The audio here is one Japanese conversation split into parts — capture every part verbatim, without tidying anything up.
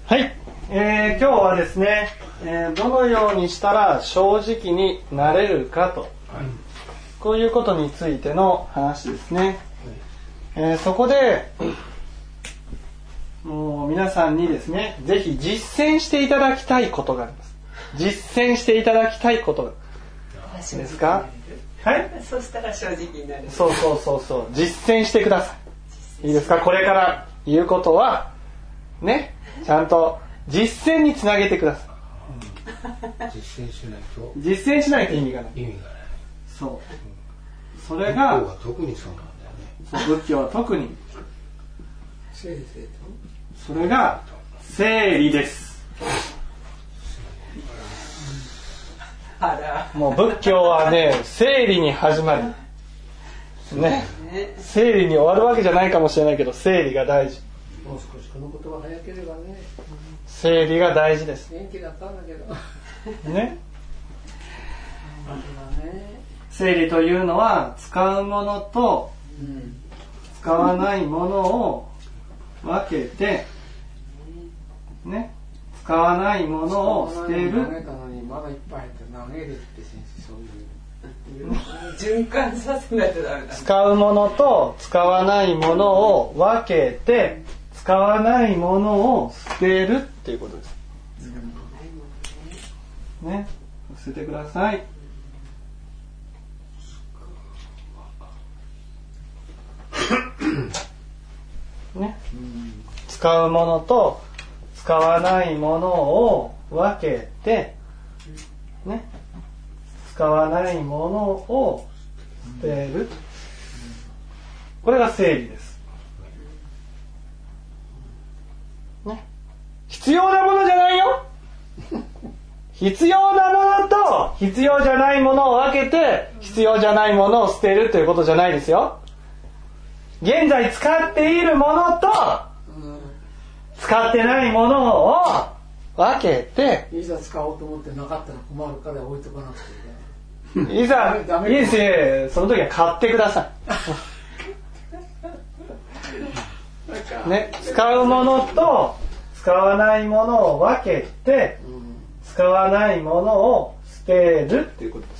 はい、えー、今日はですね、えー、どのようにしたら正直になれるかと、はい、こういうことについての話ですね、はい。えー、そこでもう皆さんにですね、ぜひ実践していただきたいことがあります。実践していただきたいことがですか？はい。 そしたら正直になれる。 そうそうそうそう、実践してください。いいですか？これから言うことはね、ちゃんと実践につなげてください。 うん、実践しないと実践しないと意味がない。 意味がない。 そう。うん、それが仏教は特にそうなんだよね。 仏教は特に。 整理整頓。 それが整理です。 あら。 もう仏教はね、整理に始まる。ね。整理に終わるわけじゃないかもしれないけど、整理が大事。 もう少しこの言葉早ければね。 整理が大事です。 元気だったんだけど。 ね。 本当だね。 整理というのは使うものと使わないものを分けて、ね、使わないものを捨てる。 投げたのにまだいっぱい入って投げるって先生、そういう循環させないとダメだ。 使うものと使わないものを分けて、使わないものを捨てるっていうことです。ね、捨ててください。ね、使うものと使わないものを分けて、ね、使わないものを捨てる。これが整理です。ね、必要なものじゃないよ。必要なものと必要じゃないものを分けて、必要じゃないものを捨てるということじゃないですよ。現在使っているものと使ってないものを分けて、 いざ使おうと思ってなかったら困るから置いとかなくていいね。 いざいいですよ、その時は買ってください。ね、使うものと使わないものを分けて、使わないものを捨てるっていうことです。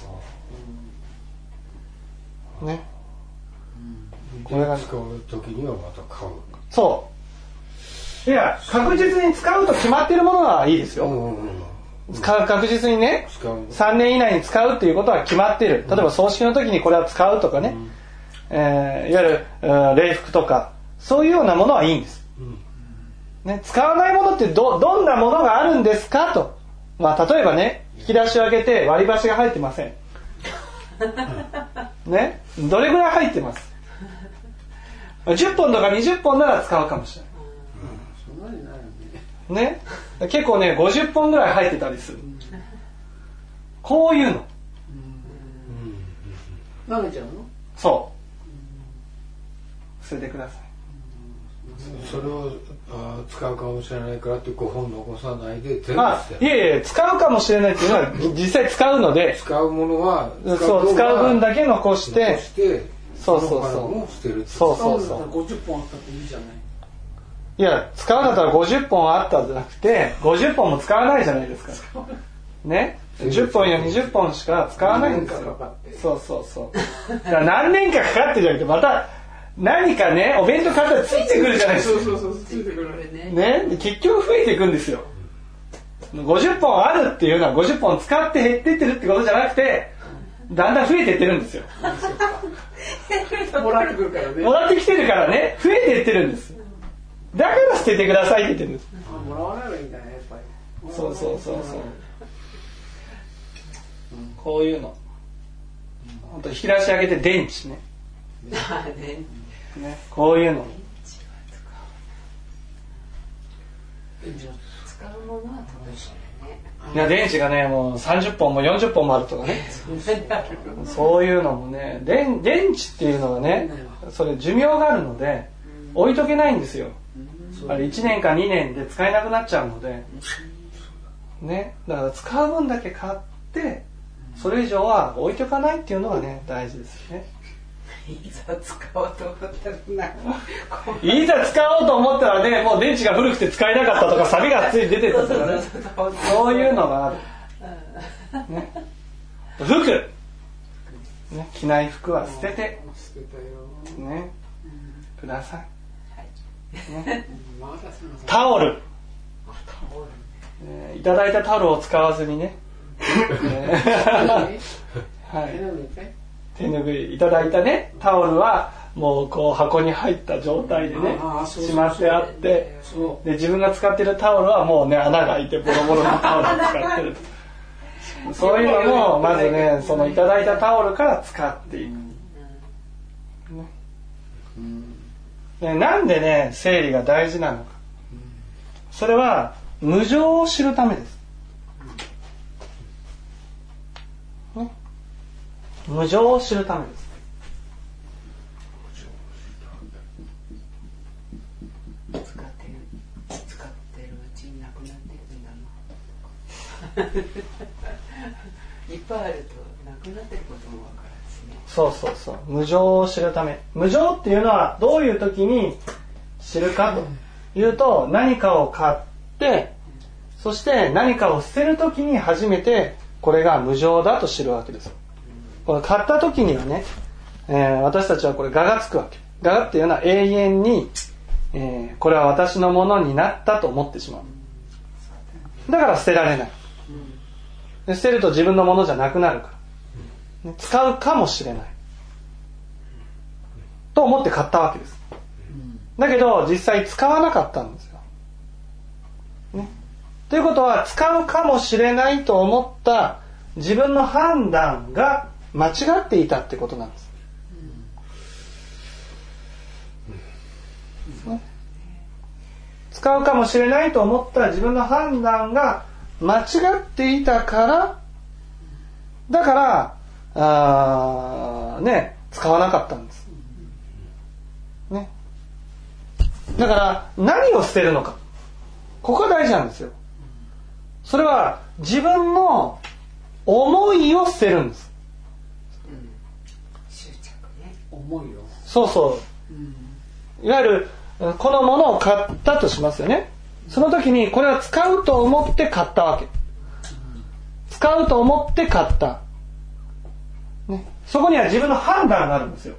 ね。 これが使う時にはまた買う。 そう。いや、確実に使うと決まっているものはいいですよ。うんうんうん、確実にね、さんねん以内に使うっていうことは決まっている。例えば葬式の時にこれは使うとかね、うん、えー、いわゆる、うん、礼服とかそういうようなものはいいんです。うんね、使わないものって ど, どんなものがあるんですかと。まあ、例えばね、引き出しを開けて割り箸が入ってません。ね、どれぐらい入ってます？じゅっぽんとかにじゅっぽんなら使うかもしれない。 そんなにないよね。 ね、結構ねごじゅっぽんぐらい入ってたりする。こういうの。 投げちゃうの？ そう。捨ててください。 それをあ使うかもしれないからってごほん残さないで全部捨てる。 いえいえ、使うかもしれないっていうのは実際使うので、 使うものはそう使う分だけ残して、 残してそうそうそうも捨てる。 そうそうそう。 ごじゅっぽんあったっていいじゃない。 いや、使うんだったらごじゅっぽんあったんじゃなくて、ごじゅっぽんも使わないじゃないですか。ね、じゅっぽんやにじゅっぽんしか使わないんですよ。そうそうそう。だから何年かかかってじゃなくて、また何かね、お弁当買ったらついてくるじゃないですか。 そうそうそう、ついてくるね。 ね、結局増えていくんですよ。ごじゅっぽんあるっていうのはごじゅっぽん使って減ってってるってことじゃなくて、だんだん増えていってるんですよ。 もらってくるからね。 もらってきてるからね、増えていってるんです。だから捨ててくださいって言ってるんです。 あ、もらわない方がいいんだね、やっぱり。 そうそうそうそう。こういうの。本当引き出し開けて電池ね。ね、こういうの。 使うものは楽しいね。 いや、電池がね、もうさんじゅっぽんもよんじゅっぽんもあるとかね。そういうのもね、電電池っていうのはね、それ寿命があるので置いとけないんですよ。あれいちねんかにねんで使えなくなっちゃうので、ね、だから使う分だけ買って、それ以上は置いとかないっていうのがね、大事ですよね。 いざ使おうと思ったらいざ使おうと思ったらね、もう電池が古くて使えなかったとかサビがつい出てたとかね、そういうのがある、ね、服、ね、着ない服は捨てて、ね、ください、ね、タオル、えー、いただいたタオルを使わずにね、はい、手拭いいただいたねタオルはもうこう箱に入った状態でねしまってあって、で自分が使ってるタオルはもうね穴が開いてボロボロのタオルを使ってるとそういうのもまずね、そのいただいたタオルから使っていく、ね、なんでね整理が大事なのか、それは無常を知るためです、ね、無常を知るためです。 使ってる使ってるうちになくなっていくんだな。いっぱいあるとなくなってることもわかるしね。 そうそうそう、無常を知るため。無常っていうのはどういう時に知るかというと、何かを買ってそして何かを捨てる時に初めてこれが無常だと知るわけです。これ買った時にはね、えー、私たちはこれ我がつくわけ。我がっていうのは永遠に、えー、これは私のものになったと思ってしまう。だから捨てられない。で捨てると自分のものじゃなくなるから、ね、使うかもしれないと思って買ったわけです。だけど実際使わなかったんですよ、ね、ということは使うかもしれないと思った自分の判断が間違っていたってことなんです、ね、使うかもしれないと思った自分の判断が間違っていたからだからあ、ね、使わなかったんです、ね、だから何を捨てるのか、ここが大事なんですよ。それは自分の思いを捨てるんです、 うん、執着ね、思いを、 そうそう、うん、いわゆるこのものを買ったとしますよね。その時にこれは使うと思って買ったわけ、使うと思って買った、ね、そこには自分の判断があるんですよ、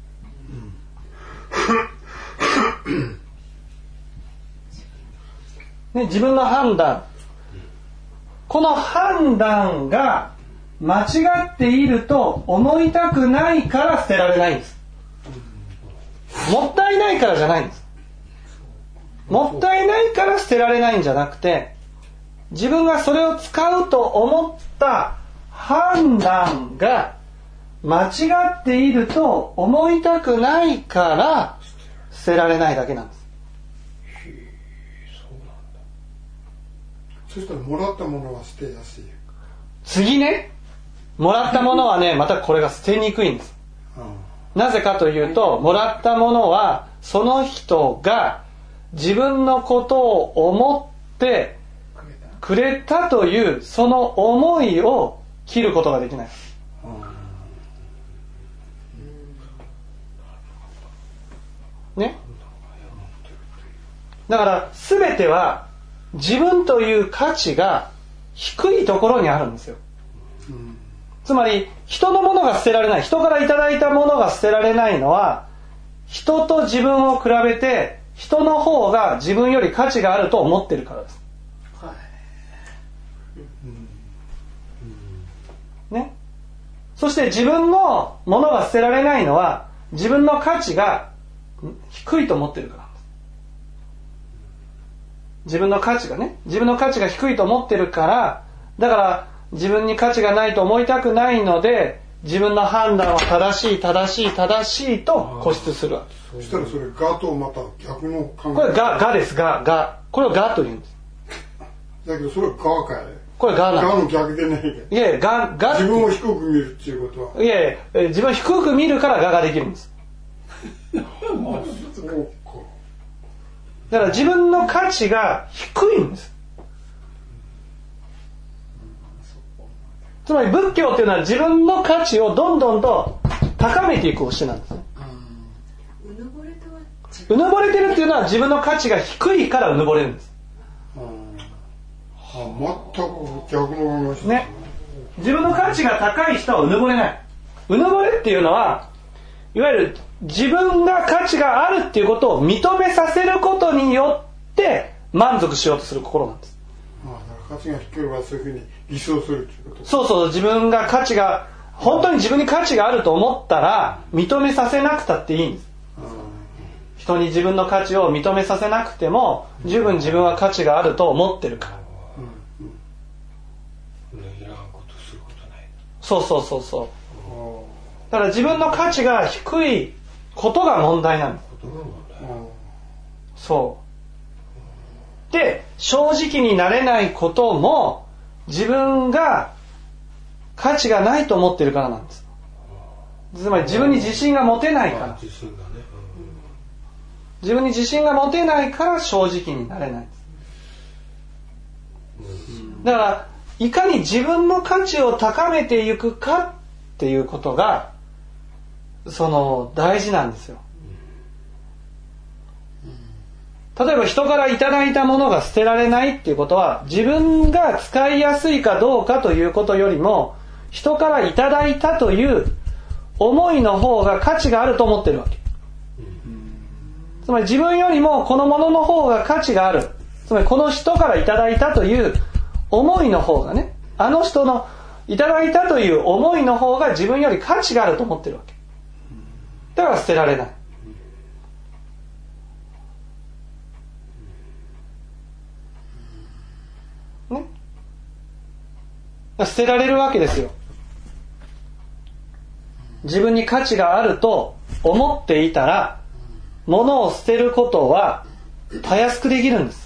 ね、自分の判断、この判断が間違っていると思いたくないから捨てられないんです。もったいないからじゃないんです。もったいないから捨てられないんじゃなくて、自分がそれを使うと思った判断が間違っていると思いたくないから捨てられないだけなんです。 そしたらもらったものは捨てやすい。 次ね、もらったものはね、またこれが捨てにくいんです、うん、なぜかというと、もらったものはその人が自分のことを思ってくれたというその思いを切ることができない、うん、ね、だから全ては自分という価値が低いところにあるんですよ、うん、つまり人のものが捨てられない、人からいただいたものが捨てられないのは、人と自分を比べて人の方が自分より価値があると思ってるからです、はい、うん、ね、そして自分のものが捨てられないのは自分の価値が低いと思ってるから、自分の価値がね、自分の価値が低いと思ってるから、だから自分に価値がないと思いたくないので、自分の判断は正しい正しい正しいと固執するわけ。 そしたらそれがとまた逆の考え。 これががですががこれをがと言うんです。 だけどそれはがかい。 これがなんです。 がの逆でねえ。 いやいやがが自分を低く見るっていうことは。 いやいや自分を低く見るからがができるんです。 そうか。 だから自分の価値が低いんです。つまり仏教っていうのは自分の価値をどんどんと高めていく教えなんですね。 うぬぼれてるっていうのは自分の価値が低いからうぬぼれるんです。 あ、全く逆の話ね。自分の価値が高い人はうぬぼれない。うぬぼれっていうのはいわゆる自分が価値があるっていうことを認めさせることによって満足しようとする心なんです。 ああ、だから価値が低ければそういうふうに偽装するっていうこと。 そうそう、自分が価値が本当に自分に価値があると思ったら認めさせなくたっていいんです。人に自分の価値を認めさせなくても十分自分は価値があると思ってるから。そうそうそうそう。だから自分の価値が低いことが問題なの。そう。で、正直になれないことも自分が価値がないと思ってるからなんです。つまり自分に自信が持てないから。自分に自信が持てないから正直になれないんです。だからいかに自分の価値を高めていくかっていうことがその大事なんですよ。例えば人からいただいたものが捨てられないっていうことは自分が使いやすいかどうかということよりも人からいただいたという思いの方が価値があると思ってるわけ。つまり自分よりもこのものの方が価値がある。つまりこの人からいただいたという思いの方がね、あの人のいただいたという思いの方が自分より価値があると思ってるわけ。だから捨てられない。ね。捨てられるわけですよ。自分に価値があると思っていたら、物を捨てることはたやすくできるんです。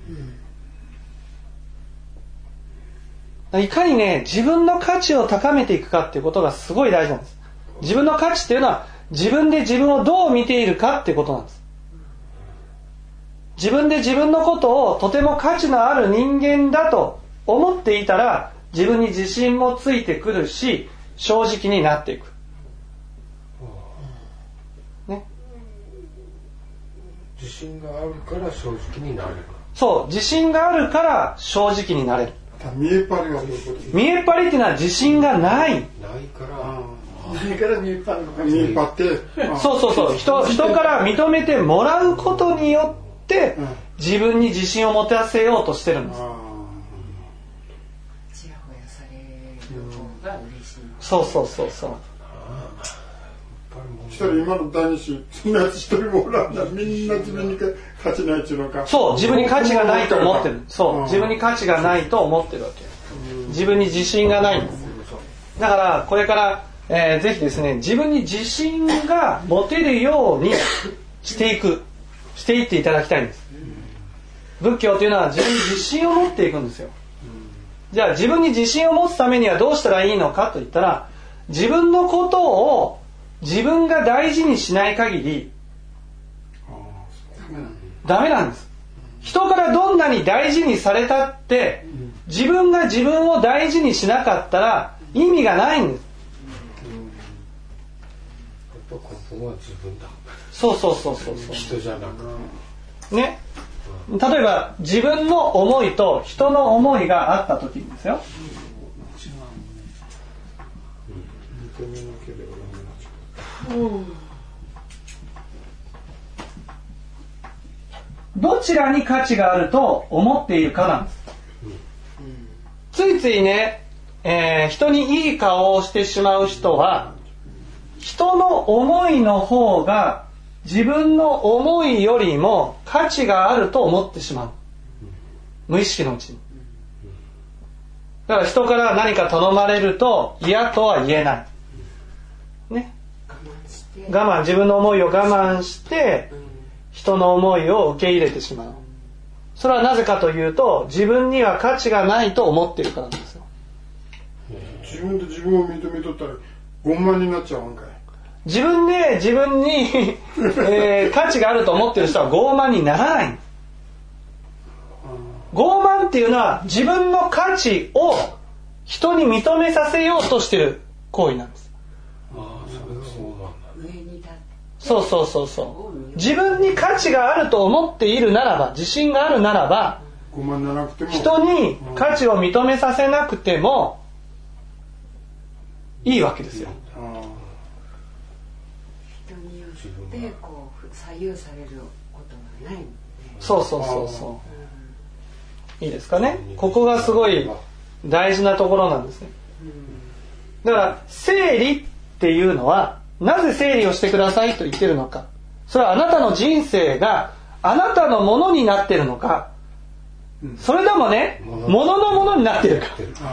いかにね、自分の価値を高めていくかっていうことがすごい大事なんです。自分の価値っていうのは自分で自分をどう見ているかっていうことなんです。自分で自分のことをとても価値のある人間だと思っていたら自分に自信もついてくるし正直になっていく。ね。 自信があるから正直になれる。 そう、自信があるから正直になれる。 見えっ張りはどういうこと？ 見えっ張りっていうのは自信がない。 ないからないから見えっ張るのかもし見れない。 えっ張って。 そうそうそう。人、人から認めてもらうことによって自分に自信を持たせようとしてるんです。 ちやほやされる方が嬉しい。 そうそうそうそう。 一人今の男子そんなやつ一人もおらんな。みんな自分に価値ないっていうのか。 そう、自分に価値がないと思ってる。そう、自分に価値がないと思ってるわけ。自分に自信がないんです。だからこれから、えー、ぜひですね、自分に自信が持てるようにしていく、していっていただきたいんです。仏教というのは自分に自信を持っていくんですよ。じゃあ自分に自信を持つためにはどうしたらいいのかといったら、自分のことを自分が大事にしない限りダメなんです。人からどんなに大事にされたって自分が自分を大事にしなかったら意味がないんです。 やっぱ根本は自分だ。 そうそうそうそうそう。 人じゃなくね。例えば自分の思いと人の思いがあった時にですよ。どちらに価値があると思っているかなんです。ついついね、えー、人にいい顔をしてしまう人は人の思いの方が自分の思いよりも価値があると思ってしまう。無意識のうちに。だから人から何か頼まれると嫌とは言えない。ね。我慢、自分の思いを我慢して人の思いを受け入れてしまう。それはなぜかというと自分には価値がないと思っているからなんですよ。 自分で自分を認めとったら傲慢になっちゃうんかい。 自分で自分に、えー、価値があると思っている人は傲慢にならない。傲慢っていうのは自分の価値を人に認めさせようとしている行為なんです。 ああ、それが傲慢だ。 上に立ってそうそうそうそう。 自分に価値があると思っているならば、自信があるならば、人に価値を認めさせなくてもいいわけですよ。 人によってこう左右されることがない、ね、 そうそうそうそう、いいですかね。ここがすごい大事なところなんですね。だから整理っていうのは、なぜ整理をしてくださいと言ってるのか、それはあなたの人生があなたのものになってるのか、それともね、もののものになってるか。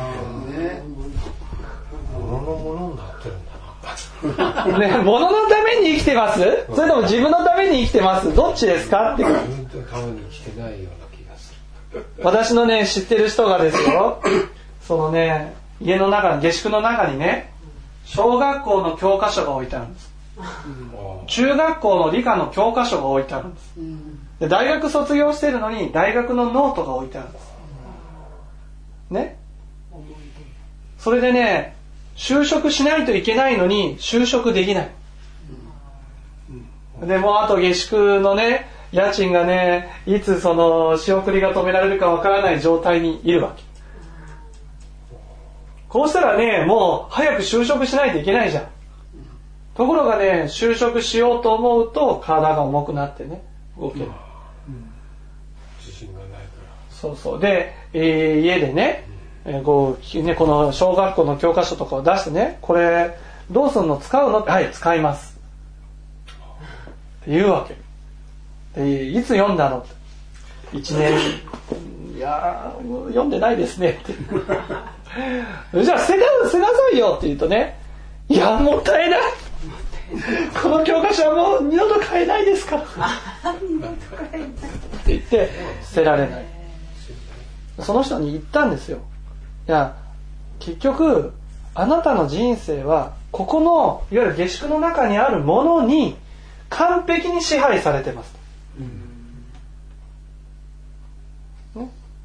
もののものになってるんだな。 ね、もののために生きてます？それとも自分のために生きてます？どっちですかっていう。 自分のために生きてないような気がする。 私のね、知ってる人がですよ、そのね、家の中に、下宿の中にね、小学校の教科書が置いてあるんです。中学校の理科の教科書が置いてあるんです。で、大学卒業してるのに大学のノートが置いてあるんです。ね。それでね、就職しないといけないのに就職できない。で、もうあと下宿のね、家賃がね、いつその仕送りが止められるかわからない状態にいるわけ。こうしたらね、もう早く就職しないといけないじゃん。ところがね、就職しようと思うと体が重くなってね、動けない。 うん、自信がないから。 そうそう。で、えー、家でね、えー、こうね、この小学校の教科書とかを出してね、これどうすんの、使うの？はい、使います。って言うわけ。で、いつ読んだのって。いちねん、いやー、読んでないですねって。じゃあ捨てな、捨てなさいよって言うとね、いや、もったいない。この教科書はもう二度と買えないですから。って言って捨てられない。その人に言ったんですよ。いや、結局あなたの人生はここのいわゆる下宿の中にあるものに完璧に支配されてます。ね、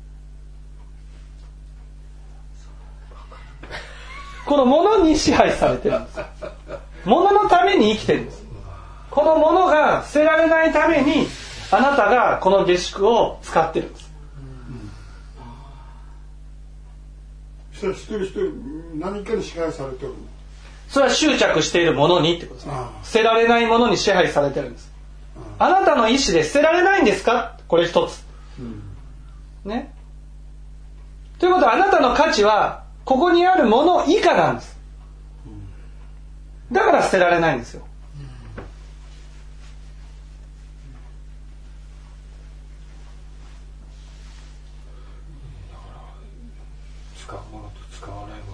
このものに支配されてるんです。もののために生きてるんです。このものが捨てられないためにあなたがこの下宿を使ってるんです。 それ一人一人何かに支配されてるの？ それは執着しているものにってことですね。捨てられないものに支配されてるんです。あなたの意志で捨てられないんですか？これ一つ、うん、ね。ということはあなたの価値はここにあるもの以下なんです。だから捨てられないんですよ。 使うものと使わないもの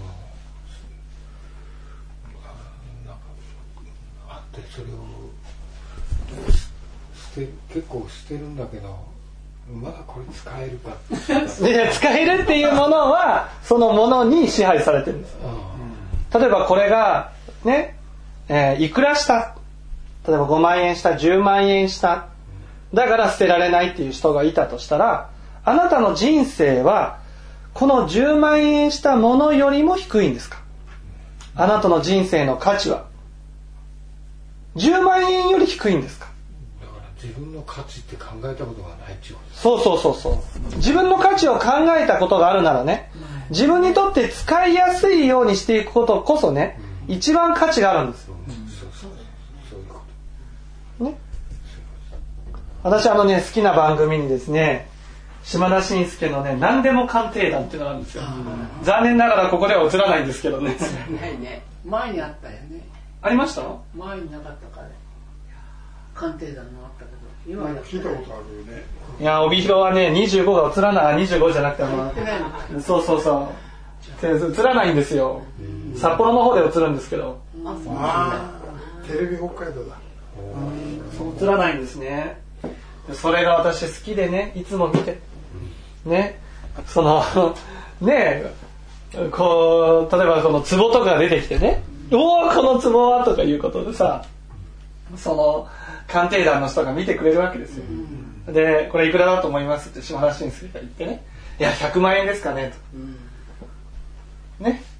なんかあって、それを捨て結構捨てるんだけど、まだこれ使えるかっていや、使えるっていうものはそのものに支配されてるんです。例えばこれがね、えー、いくらした、例えばごまんえんした、じゅうまんえんした、だから捨てられないっていう人がいたとしたら、あなたの人生はこのじゅうまんえんしたものよりも低いんですか？あなたの人生の価値はじゅうまんえんより低いんですか？ だから自分の価値って考えたことがないっていうことです。 そうそうそうそう。自分の価値を考えたことがあるならね、自分にとって使いやすいようにしていくことこそね、うん、一番価値があるんです。ね、私あのね、好きな番組にですね、島田紳介のね、何でも鑑定団っていうのがあるんですよ。残念ながらここでは映らないんですけどね。 ないね。前にあったよね。 ありました？ 前になかったから。鑑定団もあったけど。今なんか聞いたことあるよね。 いや、帯広はね、にじゅうごが映らない、にじゅうごじゃなくても、そうそうそう。映らないんですよ。札幌の方で映るんですけど。 ああ、テレビ北海道だ。 そう映らないんですね。それが私好きでね、いつも見てね、そのね、こう例えばこの壺とか出てきてね、おおこの壺はとかいうことでさ、その鑑定団の人が見てくれるわけですよ。で、これいくらだと思いますって島田紳介が言ってね、いやひゃくまんえんですかねと、ね、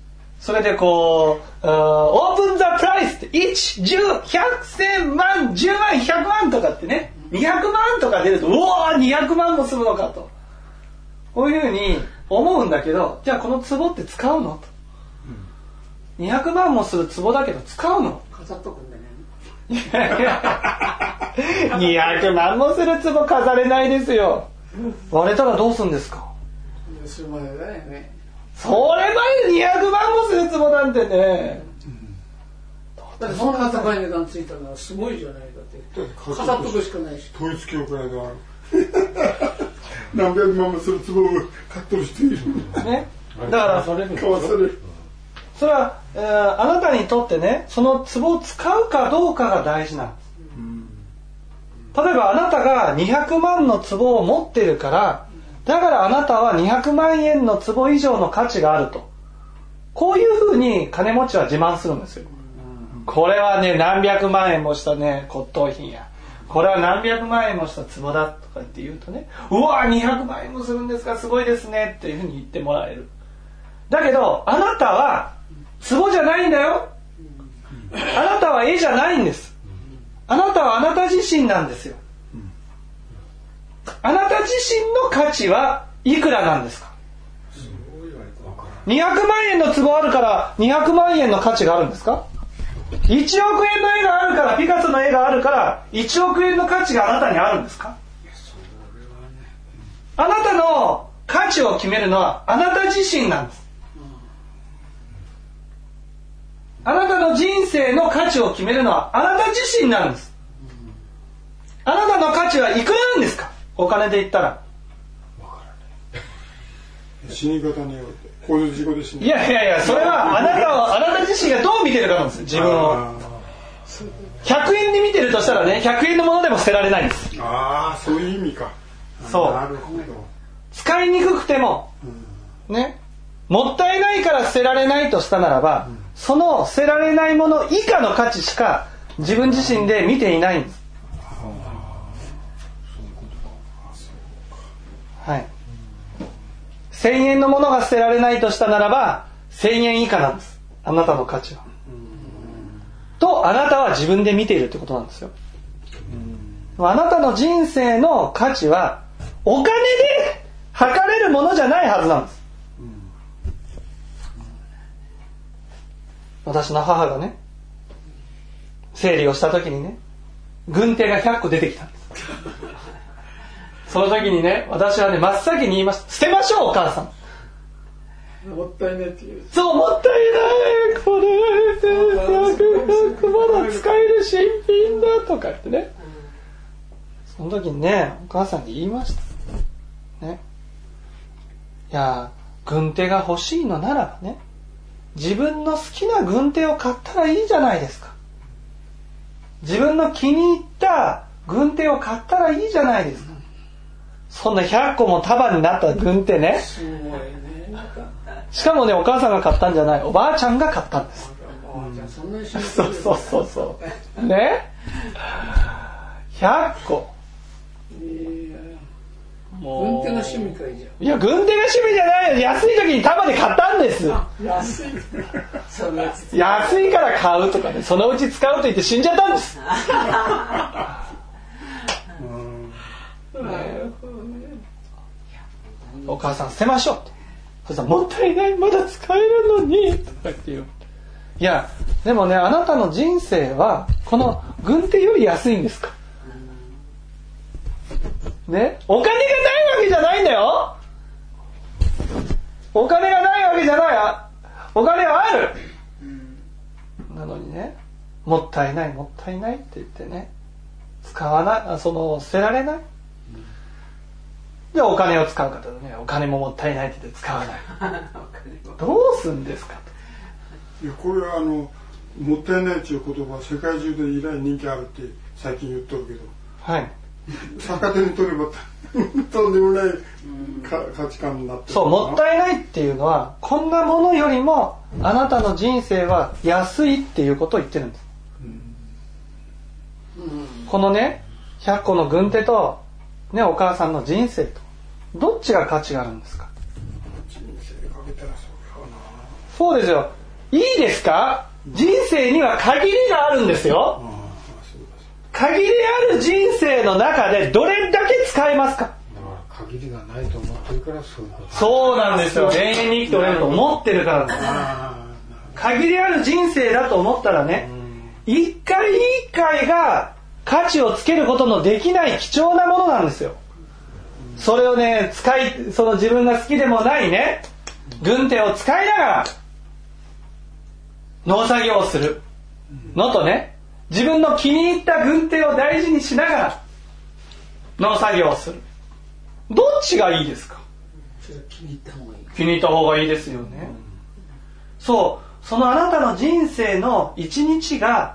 それでこう、オープンザプライスっていち、じゅう、ひゃく、せんまん、じゅうまん、ひゃくまんとかってね、にひゃくまんとか出ると、うおーにひゃくまんもするのかと。こういうふうに思うんだけど、じゃあこの壺って使うのと。にひゃくまんもする壺だけど使うの？ 飾っとくんだね。 いやいや、にひゃくまんもする壺飾れないですよ。割れたらどうするんですか？ それまでだよね。 それまでにひゃくまんもする壺なんてね。 だってそんな高い値段ついたのはすごいじゃない。だって飾っとくしかないし。 統一教会が何百万もする壺を買っとる人いる。 ね。だからそれ買わせる。それは、えー、あなたにとってね、その壺を使うかどうかが大事なんです。うん、例えばあなたがにひゃくまんの壺を持ってるから、だからあなたはにひゃくまんえんの壺以上の価値があると。こういうふうに金持ちは自慢するんですよ。うん、これはね、何百万円もしたね、骨董品や。これは何百万円もした壺だとかって言うとね、うわーにひゃくまんえんもするんですか、すごいですねっていうふうに言ってもらえる。だけどあなたは壺じゃないんだよ。あなたは絵じゃないんです。あなたはあなた自身なんですよ。あなた自身の価値はいくらなんですか？にひゃくまんえんの壺あるからにひゃくまんえんの価値があるんですか？いちおくえんの絵があるから、ピカソの絵があるからいちおくえんの価値があなたにあるんですか？あなたの価値を決めるのはあなた自身なんです。あなたの人生の価値を決めるのはあなた自身なんです。あなたの価値はいくらなんですか？お金で言ったら。 死に方によって交通事故で死ぬ。 いやいやいや、それはあなたをあなた自身がどう見てるかなんですよ、自分を。ひゃくえんで見てるとしたらね、ひゃくえんのものでも捨てられないんです。 ああ、そういう意味か。 そう。 なるほど。 使いにくくても、ね、もったいないから捨てられないとしたならば、うん、その捨てられないもの以下の価値しか自分自身で見ていないんです。はい。せんえんのものが捨てられないとしたならばせんえん以下なんです。あなたの価値は。とあなたは自分で見ているってことなんですよ。あなたの人生の価値はお金で測れるものじゃないはずなんです。私の母がね、整理をした時にね、軍手がひゃっこ出てきたんです。その時にね、私はね、真っ先に言いました。捨てましょう、お母さん。 もったいないっていう。 そう、もったいない。これ、ひゃくまだ使える新品だとかってね。その時にね、お母さんに言いました。ね。いや、軍手が欲しいのならばね、自分の好きな軍手を買ったらいいじゃないですか。自分の気に入った軍手を買ったらいいじゃないですか。そんなひゃっこも束になった軍手ね。 すごいね。 しかもね、お母さんが買ったんじゃない、おばあちゃんが買ったんです。 そんなそうそうそうそうね。ひゃっこ。 軍手が趣味かいじゃん。 いや、軍手が趣味じゃないよ。安い時に束で買ったんです。 安い。 安いから買うとかね、そのうち使うと言って死んじゃったんです。うん、ね、お母さん捨てましょうって。そしたらもったいない、まだ使えるのにとか言って言う。いや、でもね、あなたの人生はこの軍手より安いんですか。ね、お金がないわけじゃないんだよ。お金がないわけじゃない。お金はある。なのにね、もったいないもったいないって言ってね、使わない、その捨てられない。でお金を使う方でね、お金ももったいないって言って使わない。どうするんですかと。 いや、これはあのもったいないっていう言葉世界中で以来人気あるって最近言っとるけど、はい、逆手に取ればとんでもない価値観になってる。そう、もったいないっていうのはこんなものよりもあなたの人生は安いっていうことを言ってるんです、うん、このねひゃっこの軍手と、ね、お母さんの人生とどっちが価値があるんですか。人生かけたらそうかな。そうですよ。 いいですか？人生には限りがあるんですよ。限りある人生の中でどれだけ使えますか？だから限りがないと思ってるからそういうこと。 そうなんですよ。永遠に生きておれると思ってるからなんです。限りある人生だと思ったらね、一回一回が価値をつけることのできない貴重なものなんですよ。それをね、使い、その自分が好きでもないね、軍手を使いながら農作業をするのとね、自分の気に入った軍手を大事にしながら農作業をする、どっちがいいですか？ 気に入った方がいい。 気に入った方がいいですよね。そう、そのあなたの人生の一日が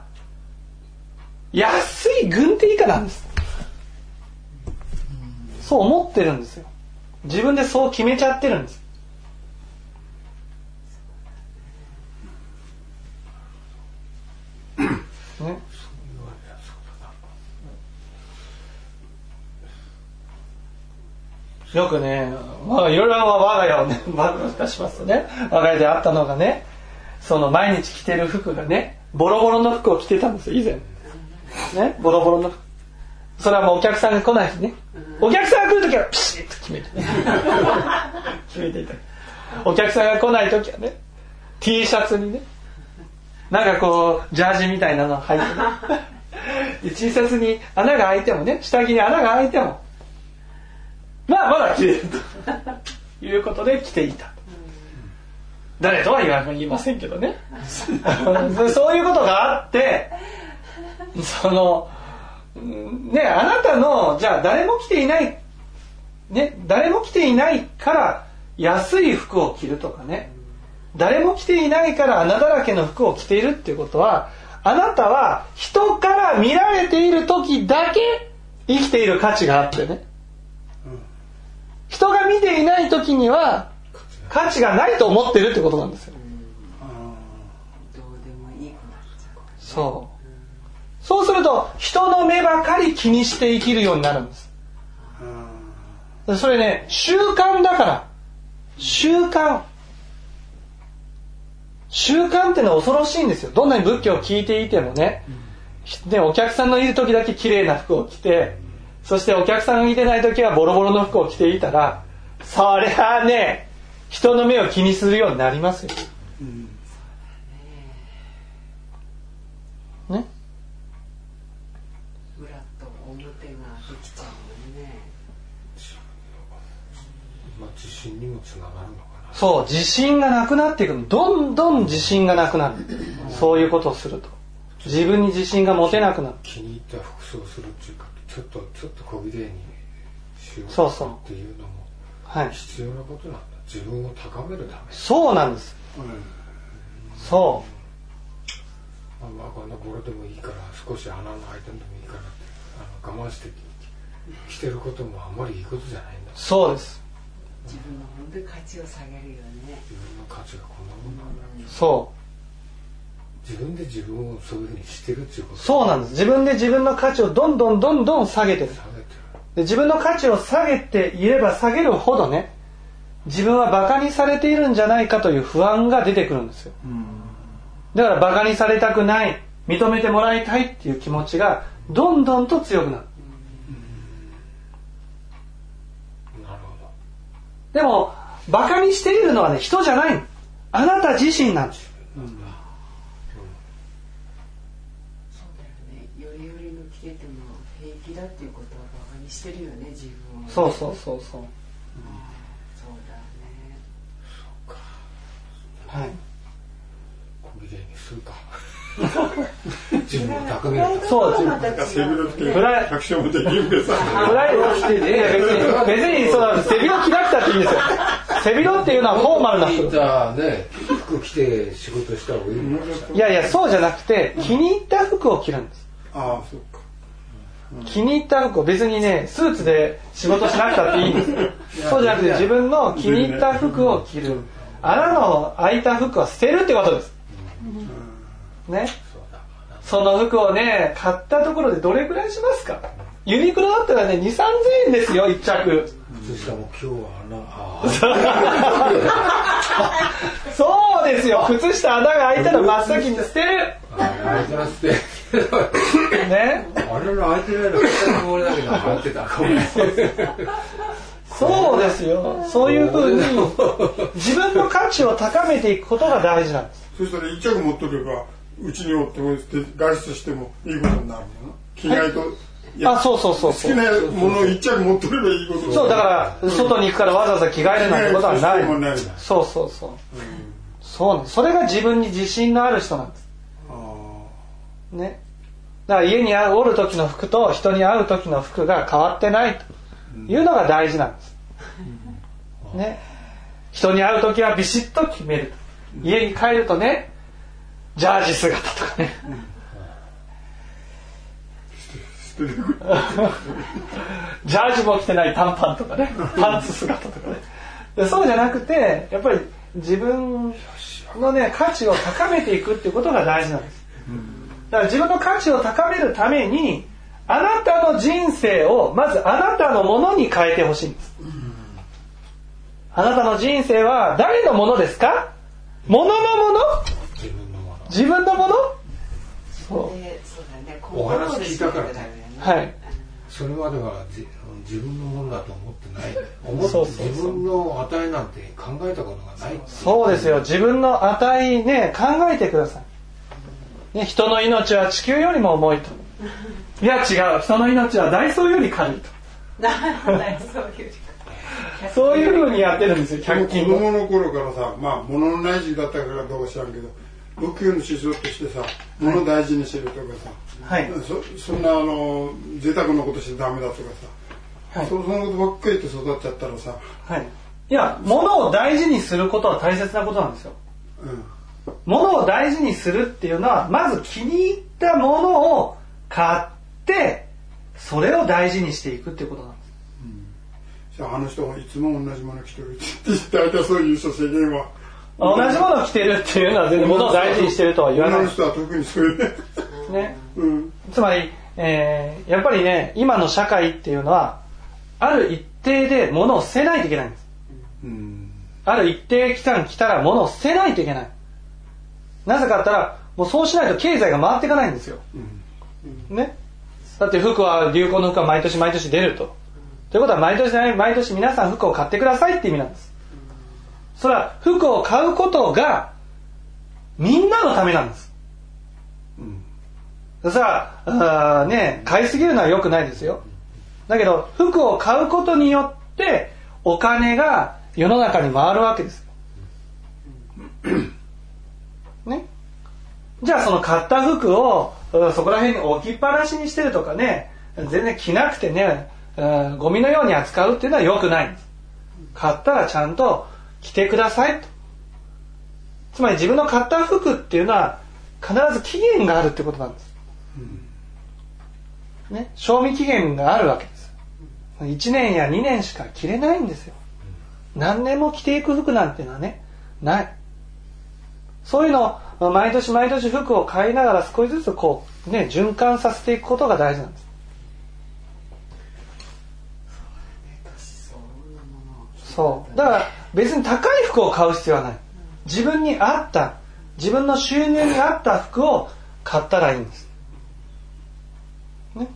安い軍手以下なんです。そう思ってるんですよ。自分でそう決めちゃってるんです。ね、よくね、まあいろいろ我が家をね、出しますとね、我が家であったのがね、その毎日着てる服がね、ボロボロの服を着てたんですよ、以前。ね、ボロボロの服。それはもうお客さんが来ない日ね。お客さんが来るときはピシッと決めてね。決めていた。お客さんが来ないときはね、T シャツにね、なんかこうジャージみたいなの入ってね、T シャツに穴が開いてもね、下着に穴が開いてもまあまだ着れるということで着ていた。誰とは言わ言いませんけどね。そういうことがあって、そのね、あなたのじゃあ誰も着ていないね、誰も着ていないから安い服を着るとかね、誰も着ていないから穴だらけの服を着ているっていうことは、あなたは人から見られている時だけ生きている価値があってね、人が見ていない時には価値がないと思ってるってことなんですよ。 どうでもいいくなっちゃう。 そう。そうすると人の目ばかり気にして生きるようになるんです。それね、習慣だから。習慣。習慣ってのは恐ろしいんですよ。どんなに仏教を聞いていてもね、でお客さんのいる時だけ綺麗な服を着て、そしてお客さんがいてない時はボロボロの服を着ていたら、そりゃあね、人の目を気にするようになりますよ。うん、ね。 裏と表ができちゃうよね。 まあ自信にもつながるのかな。 そう、自信がなくなっていくの。どんどん自信がなくなる。そういうことをすると、自分に自信が持てなくなる。 気に入った服装するっていうか、ちょっとちょっと小綺麗にしようっていうのも必要なことなんだ。自分を高めるため。 そうなんです。うん、そう。 まあ、まあこんなボロでもいいから、少し穴の開いてるでもいいからって、あの我慢して着てることもあんまりいいことじゃないんだ。 そうです。 自分の本当に価値を下げるよね。 自分の価値がこんなもんなんだ。 そう。 自分で自分をそういうふうにしてるっていうこと。 そうなんです。自分で自分の価値をどんどんどんどん下げてる。 下げてる。 で自分の価値を下げていれば下げるほどね、自分はバカにされているんじゃないかという不安が出てくるんですよ。だからバカにされたくない、認めてもらいたいっていう気持ちがどんどんと強くなる。 なるほど。 でもバカにしているのはね、人じゃない、あなた自身なんです。うん、 そうだよね。よりよりの着てても平気だっていうことはバカにしてるよね、自分を、ね。 そうそうそうそう。はい、 小綺麗にするか。自分を高める。 そうです。 背広着て百姓もできるけどさ。 プライド着てね、別に別にその背広着なくたっていいんですよ。背広っていうのはフォーマルな服。 じゃあね、服着て仕事した方がいいのか。 いやいや、そうじゃなくて気に入った服を着るんです。 ああ、そうか。 気に入った服を別にね、スーツで仕事しなくたっていいんですよ。そうじゃなくて自分の気に入った服を着る。穴の開いた服は捨てるってことです。ね。その服をね、買ったところでどれくらいしますか？ユニクロだったらね、にせんさんぜんえんですよ、一着。 そしたらもう今日は穴。 そうそうですよ。靴下穴が開いたら真っ先に捨てる。 あいつは捨てるけどね。 あれの開いてないの下の俺だけど開いてたかも。 そうですよ。そういうふうに自分の価値を高めていくことが大事なんです。 そしたら一着持っとればうちにおっても外出してもいいことになるの。着替えと、はい、 あ、そうそうそうそう。 好きなものを一着持っとればいいことになる。 そうだから外に行くからわざわざ着替えるなんてことはない。ないそうそうそう。うん、そうね。それが自分に自信のある人なんです。ね。だから家におる時の服と人に会う時の服が変わってないというのが大事なんです。ね。人に会う時はビシッと決める。家に帰るとね、ジャージ姿とかね。ジャージも着てない短パンとかね、パンツ姿とかね。でそうじゃなくて、やっぱり自分のね価値を高めていくっていうことが大事なんです。だから自分の価値を高めるために、あなたの人生をまずあなたのものに変えてほしいんです。あなたの人生は誰のものですか？もののもの？自分のもの。自分のもの？ そう。そうだね。 お話聞いたからね。 はい。 それまでは自分のものだと思ってない。思ってそうそうそう自分の値なんて考えたことがない。 そうですよ。自分の値ね考えてください。ね、人の命は地球よりも重いと。いや違う。人の命はダイソーより軽いと。ダイソーより軽い。そういう風にやってるんですよ。ひゃく均子供の頃からさ、まあ物のない時期だったからどうか知らんけど、仏教の思想としてさ、物を大事にしてるとかさ、はい、そ, そんなあの贅沢なことしてダメだとかさ、はい、そ, そのことばっかり言って育っちゃったらさ、 はい、いや物を大事にすることは大切なことなんですよ。うん、物を大事にするっていうのはまず気に入ったものを買ってそれを大事にしていくっていうことなんです。 あの人はいつも同じもの着てるって言って大体そういう人世間は同じもの着てるっていうのは全然物を大事にしてるとは言わない。 女の人は特にそういうね、 ね、うん、つまり、えー、やっぱりね今の社会っていうのはある一定で物を捨てないといけないんです、うん、ある一定期間来たら物を捨てないといけない。なぜかって言ったらもうそうしないと経済が回っていかないんですよ、うん、ね。だって服は流行の服は毎年毎年出るとということは毎年毎年皆さん服を買ってくださいって意味なんです。それは服を買うことがみんなのためなんです。うん、さあ、あね買いすぎるのは良くないですよ。だけど服を買うことによってお金が世の中に回るわけです。ね。じゃあその買った服をそこら辺に置きっぱなしにしてるとかね、全然着なくてね。ゴミのように扱うっていうのは良くないんです。買ったらちゃんと着てくださいと。つまり自分の買った服っていうのは必ず期限があるってことなんです、うんね、賞味期限があるわけです。いちねんやにねんしか着れないんですよ。何年も着ていく服なんていうのはねない。そういうのを毎年毎年服を買いながら少しずつこうね循環させていくことが大事なんです。そうだから別に高い服を買う必要はない。自分に合った自分の収入に合った服を買ったらいいんです、ね、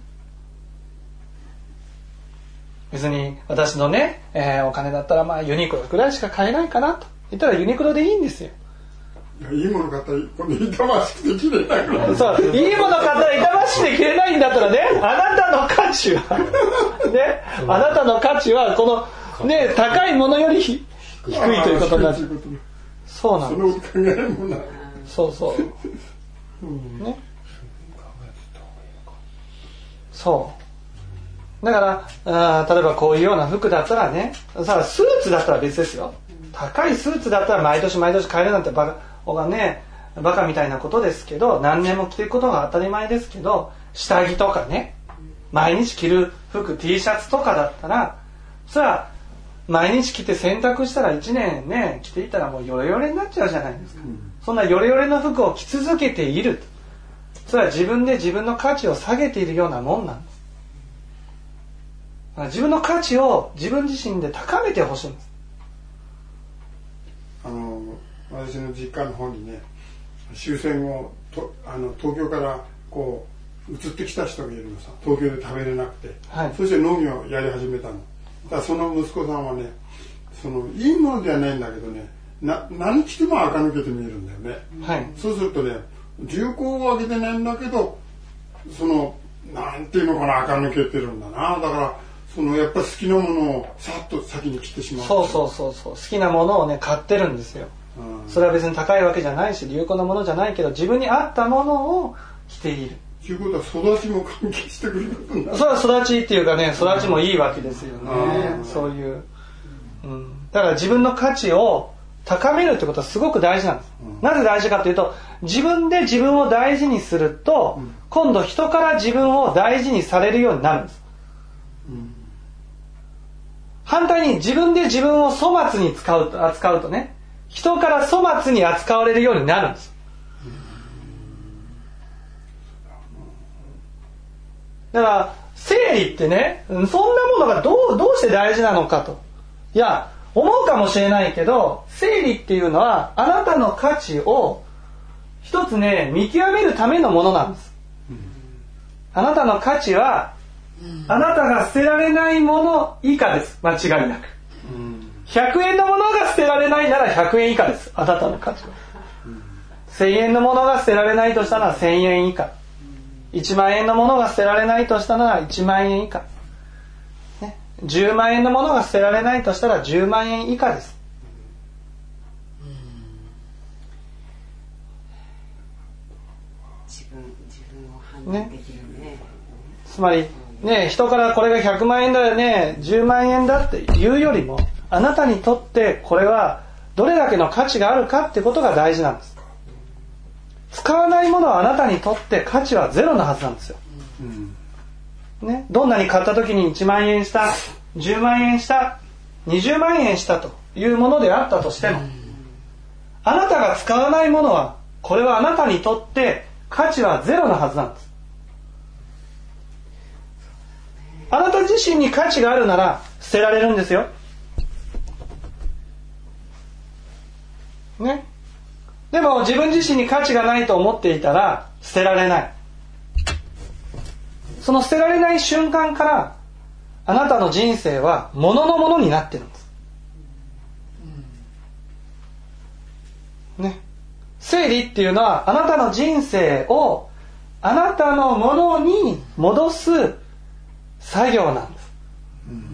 別に私のね、えー、お金だったらまあユニクロくらいしか買えないかなと言ったらユニクロでいいんですよ。 いいもの買ったらこの痛ましくて着れないから。 そういいもの買ったら痛ましくて着れないんだったらねあなたの価値はねあなたの価値はこのね、高いものより低いということになる。そうなんです。その考えもない。そうそう。ね。そう。だからあ例えばこういうような服だったらね、さスーツだったら別ですよ。高いスーツだったら毎年毎年買えるなんてバカがねバカみたいなことですけど、何年も着ていくことが当たり前ですけど、下着とかね、毎日着る服 T シャツとかだったら、それは毎日着て洗濯したらいちねんね着ていたらもうヨレヨレになっちゃうじゃないですか、うん、そんなヨレヨレの服を着続けている、それは自分で自分の価値を下げているようなもんなんです。自分の価値を自分自身で高めてほしいんです。 あの私の実家の方にね、終戦後とあの東京からこう移ってきた人がいるのさ、東京で食べれなくて、はい、そして農業をやり始めたの。だからその息子さんはね、そのいいものではないんだけどね、な何着ても垢抜けて見えるんだよね、はい、そうするとね、銃口を上げてないんだけど、そのなんていうのかな、垢抜けてるんだな。だからそのやっぱり好きなものをさっと先に着てしまう。 そうそうそうそう、好きなものをね買ってるんですよ、うん、それは別に高いわけじゃないし有効なものじゃないけど、自分に合ったものを着ているということは育ちも関係してくることになる。 それは育ちっていうかね、育ちもいいわけですよね、うん、そういう、うん、だから自分の価値を高めるってことはすごく大事なんです、うん、なぜ大事かというと、自分で自分を大事にすると、うん、今度人から自分を大事にされるようになるんです、うん、反対に自分で自分を粗末に使うと扱うとね、人から粗末に扱われるようになるんです。だから整理ってね、そんなものがどう、どうして大事なのかと、いや思うかもしれないけど、整理っていうのはあなたの価値を一つね見極めるためのものなんです、うん、あなたの価値は、うん、あなたが捨てられないもの以下です、間違いなく、うん、ひゃくえんのものが捨てられないならひゃくえん以下です、あなたの価値は、うん、せんえんのものが捨てられないとしたらせんえん以下、いちまんえんのものが捨てられないとしたらいちまんえん以下、ね、じゅうまんえんのものが捨てられないとしたらじゅうまんえん以下です。 自分、自分を判断できるね。 つまりね、人からこれがひゃくまんえんだよね、じゅうまんえんだって言うよりも、あなたにとってこれはどれだけの価値があるかってことが大事なんです。使わないものはあなたにとって価値はゼロなはずなんですよ、うんね、どんなに買った時にいちまんえんした、じゅうまんえんした、にじゅうまんえんしたというものであったとしても、うん、あなたが使わないものは、これはあなたにとって価値はゼロなはずなんです。あなた自身に価値があるなら捨てられるんですよ、ね。でも自分自身に価値がないと思っていたら捨てられない。その捨てられない瞬間からあなたの人生は物のものになっているんです、ね、整理っていうのはあなたの人生をあなたのものに戻す作業なんです、うん、 と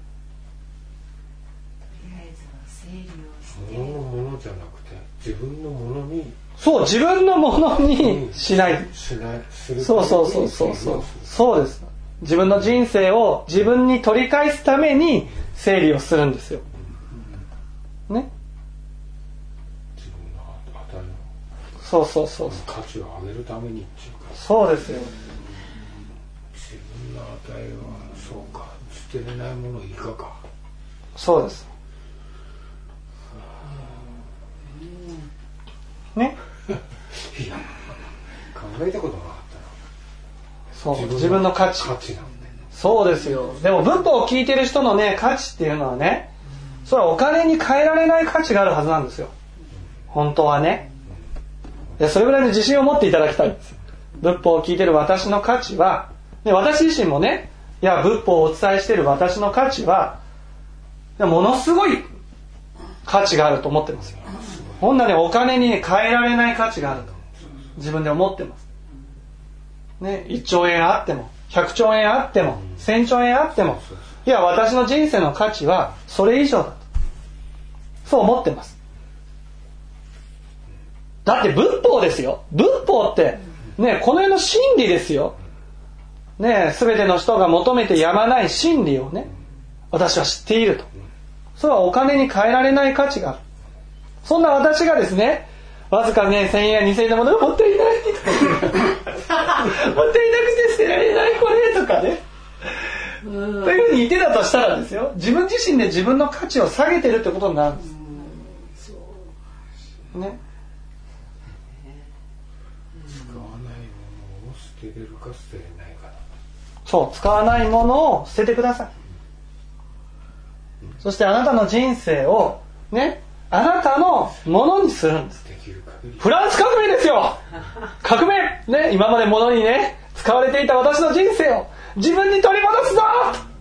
りあえずは整理をして、 物のものじゃなくて自分のものに、 そう、自分のものにしない、 しないする、 そうそうそうそうそうそうです。自分の人生を自分に取り返すために整理をするんですよ、ね。 自分の値のそうそうそう価値を上げるためにっていうか、 そうですよ。 自分の値はそうか、捨てれないもの以下か、 そうですね。 いや、考えたことなかったな。 そう、自分の価値。 価値なんだよね。 そうですよ。でも文法を聞いてる人のね、価値っていうのはね、それはお金に換えられない価値があるはずなんですよ。本当はね。いや、それぐらいの自信を持っていただきたいんです。仏法を聞いてる私の価値は、で私自身もね、いや、仏法をお伝えしている私の価値は、ものすごい価値があると思ってますよ。こんなね、お金に、ね、変えられない価値があると自分で思ってます、ね、いっちょうえんあってもひゃくちょうえんあってもせんちょうえんあっても、いや私の人生の価値はそれ以上だと、そう思ってます。だって仏法ですよ。仏法ってね、この世の真理ですよ、ね、全ての人が求めてやまない真理をね、私は知っていると。それはお金に換えられない価値がある。そんな私がですね、わずかね、せんえんやにせんえんのものが持っていないとか持っていなくて捨てられないこれとかね、というふうに言ってたとしたらですよ、自分自身で自分の価値を下げてるってことになるんです、ね。 使わないものを捨てれるか捨てれないか。 そう、使わないものを捨ててください、うん、そしてあなたの人生をね、あなたのものにするんです。フランス革命ですよ。革命ね、今までものにね使われていた私の人生を自分に取り戻すぞ、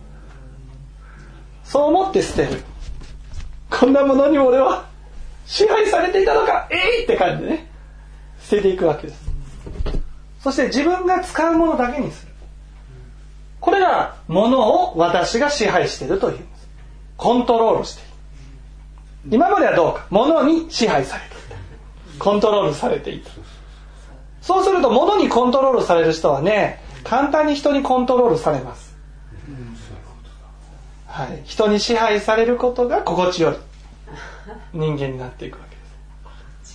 そう思って捨てる。こんなものに俺は支配されていたのか、えいって感じでね捨てていくわけです。そして自分が使うものだけにする。これがものを私が支配しているというんです。コントロールしている。今まではどうか、ものに支配されていた、コントロールされていた。そうすると、ものにコントロールされる人はね、簡単に人にコントロールされます。はい、人に支配されることが心地よい人間になっていくわけです。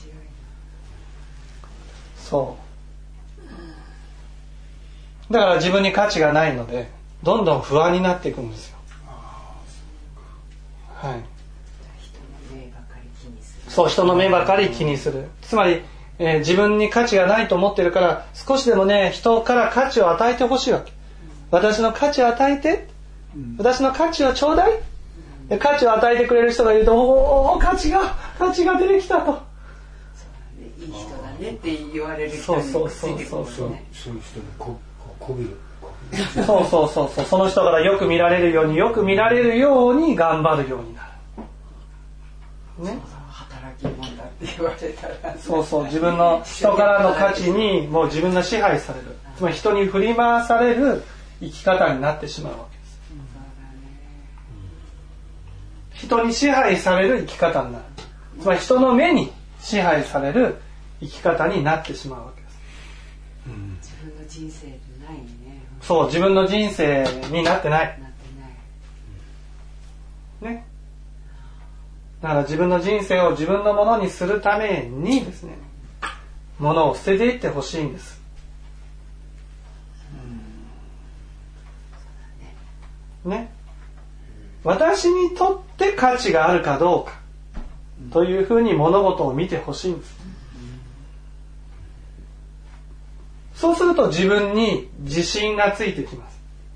そうだから自分に価値がないのでどんどん不安になっていくんですよ。はい、そう、人の目ばかり気にする。つまり、えー、自分に価値がないと思ってるから少しでもね人から価値を与えてほしいわけ。私の価値を与えて、私の価値をちょうだい。価値を与えてくれる人がいると、おお価値が価値が出てきたと、 いい人だねって言われる人にくっついてくるね。そういう人にここびる。 そうそうそうそう、その人からよく見られるようによく見られるように頑張るようになる。ね。 働き者だって言われたら、 そうそう、自分の人からの価値にもう自分が支配される。つまり人に振り回される生き方になってしまうわけです。人に支配される生き方になる。つまり人の目に支配される生き方になってしまうわけです。 自分の人生でないね。 そう、自分の人生になってない。 なってない。 ね。だから自分の人生を自分のものにするためにですね、ものを捨てていってほしいんです。ね。私にとって価値があるかどうかというふうに物事を見てほしいんです。そうすると自分に自信がついてきます。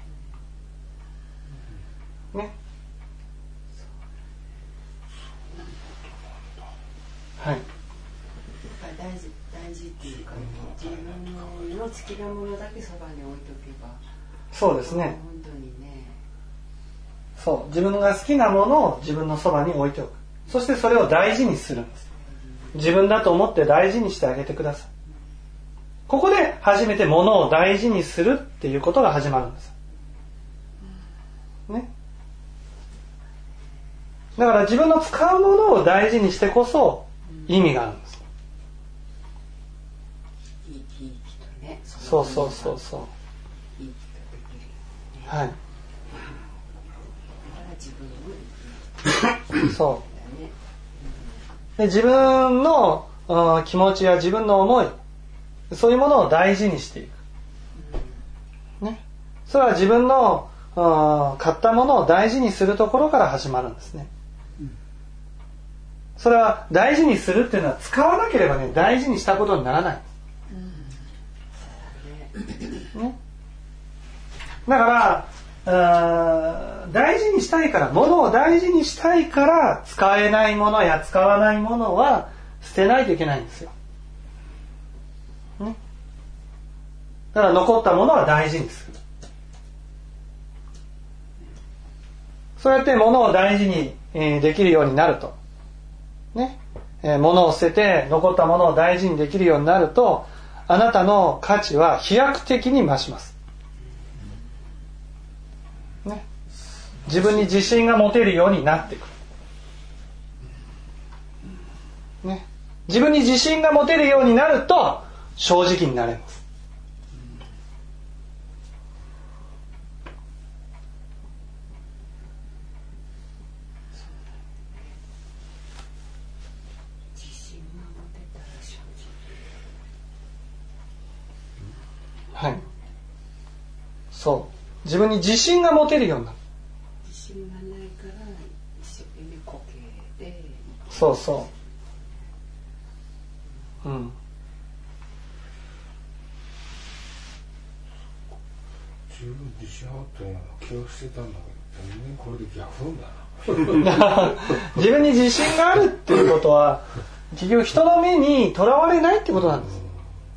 ね。はい。 大事、大事っていうか、自分の好きなものだけそばに置いとけば。 そうですね。 本当にね。 そう、自分が好きなものを自分のそばに置いておく。そしてそれを大事にするんです。自分だと思って大事にしてあげてください。ここで初めてものを大事にするっていうことが始まるんです。ね。だから自分の使うものを大事にしてこそ意味があるんです。 いい生きとね。 そうそうそうそう。 いい生きとできるよね。 はい。そうで、自分の、うん、気持ちや自分の思い、そういうものを大事にしていく、ね、それは自分の、うん、買ったものを大事にするところから始まるんですね。それは大事にするっていうのは使わなければね大事にしたことにならない、ね、だから大事にしたいから、物を大事にしたいから使えないものや使わないものは捨てないといけないんですよ、ね、だから残ったものは大事にする。そうやって物を大事にできるようになるとね、物を捨てて残ったものを大事にできるようになると、あなたの価値は飛躍的に増します、ね、自分に自信が持てるようになってくる、ね、自分に自信が持てるようになると正直になれます。はい、そう自分に自信が持てるようになる。 自信がないから一生懸命固形で、 そうそううん自分自信あったような気がしてたんだけど、全然これで逆だな。 自分に自信があるっていうことは結局人の目にとらわれないってことなんです。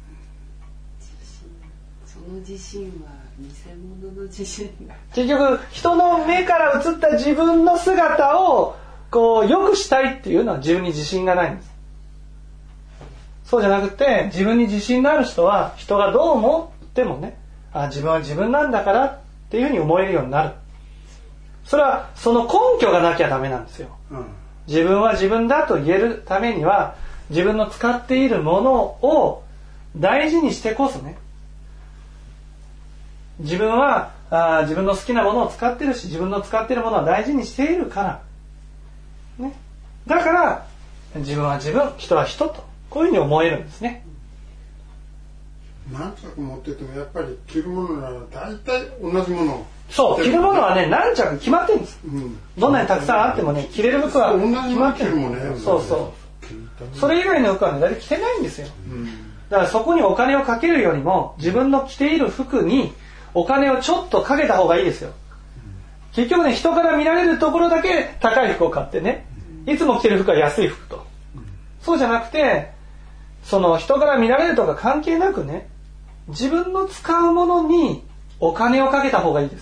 その自信は偽物の自信だ。 結局人の目から映った自分の姿をこう良くしたいっていうのは自分に自信がないんです。そうじゃなくて、自分に自信のある人は人がどう思ってもね、あ、自分は自分なんだからっていうふうに思えるようになる。それはその根拠がなきゃダメなんですよ、うん、自分は自分だと言えるためには、自分の使っているものを大事にしてこそね、自分はあ自分の好きなものを使ってるし、自分の使っているものは大事にしているから、ね、だから自分は自分、人は人とこういうふうに思えるんですね。 何着持っててもやっぱり着るものなら大体同じものを、 そう、着るものはね何着決まってるんです、うん、どんなにたくさんあってもね、着れる服は決まってるもんね。そうそう、それ以外の服はね、誰着てないんですよ、うん、だからそこにお金をかけるよりも、自分の着ている服にお金をちょっとかけた方がいいですよ。結局ね、人から見られるところだけ高い服を買ってね、いつも着てる服は安い服と、そうじゃなくて、その人から見られるとか関係なくね、自分の使うものにお金をかけた方がいいです。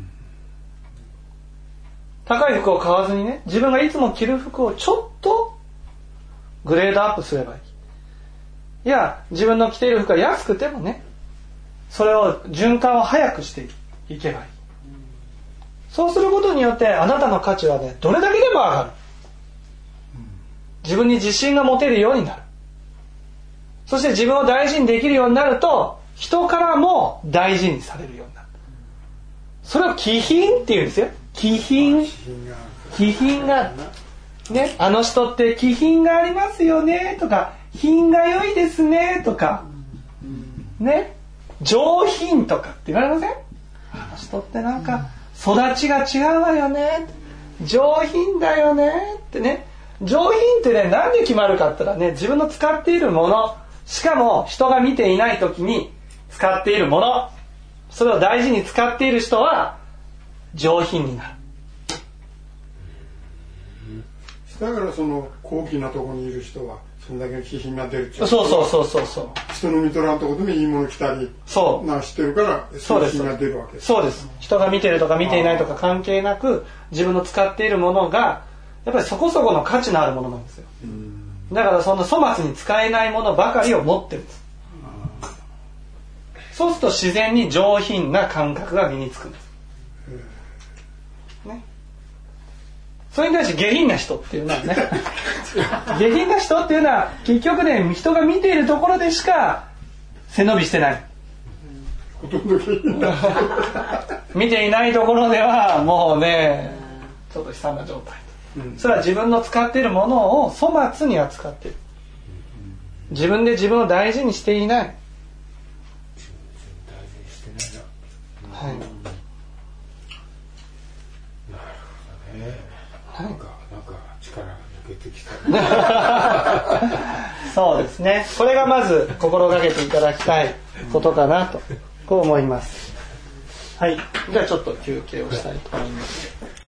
高い服を買わずにね、自分がいつも着る服をちょっとグレードアップすればいい。いや、自分の着ている服が安くてもね、それを循環を早くしていけばいい。そうすることによってあなたの価値はね、どれだけでも上がる。自分に自信が持てるようになる。そして自分を大事にできるようになると、人からも大事にされるようになる。それを気品っていうんですよ。気品。気品がね、あの人って気品がありますよねとか、品が良いですねとか、ね、上品とかって言われません？あの人ってなんか育ちが違うわよね、上品だよねってね。上品ってね、なんで決まるかって言ったらね、自分の使っているもの、しかも人が見ていない時に使っているもの、それを大事に使っている人は上品になる。 だからその高貴なところにいる人はそれだけの気品が出るっちゅう。 そうそうそうそうそう。 人の見とらんところでもいいもの着たりなしてるから気品が出るわけです。 そうです。人が見てるとか見ていないとか関係なく、自分の使っているものがやっぱりそこそこの価値のあるものなんですよ。だからその粗末に使えないものばかりを持ってるんです。そうすると自然に上品な感覚が身につくんです、ね、それに対して下品な人っていうのはね下品な人っていうのは結局ね、人が見ているところでしか背伸びしてない。 ほとんど下品だ見ていないところではもうね、ちょっと悲惨な状態。それは自分の使っているものを粗末に扱っている。自分で自分を大事にしていない。はい。なるほどね。なんかなんか力が抜けてきた。 そうですね。これがまず心がけていただきたいことかなとこう思います。はい。じゃあちょっと休憩をしたいと思います。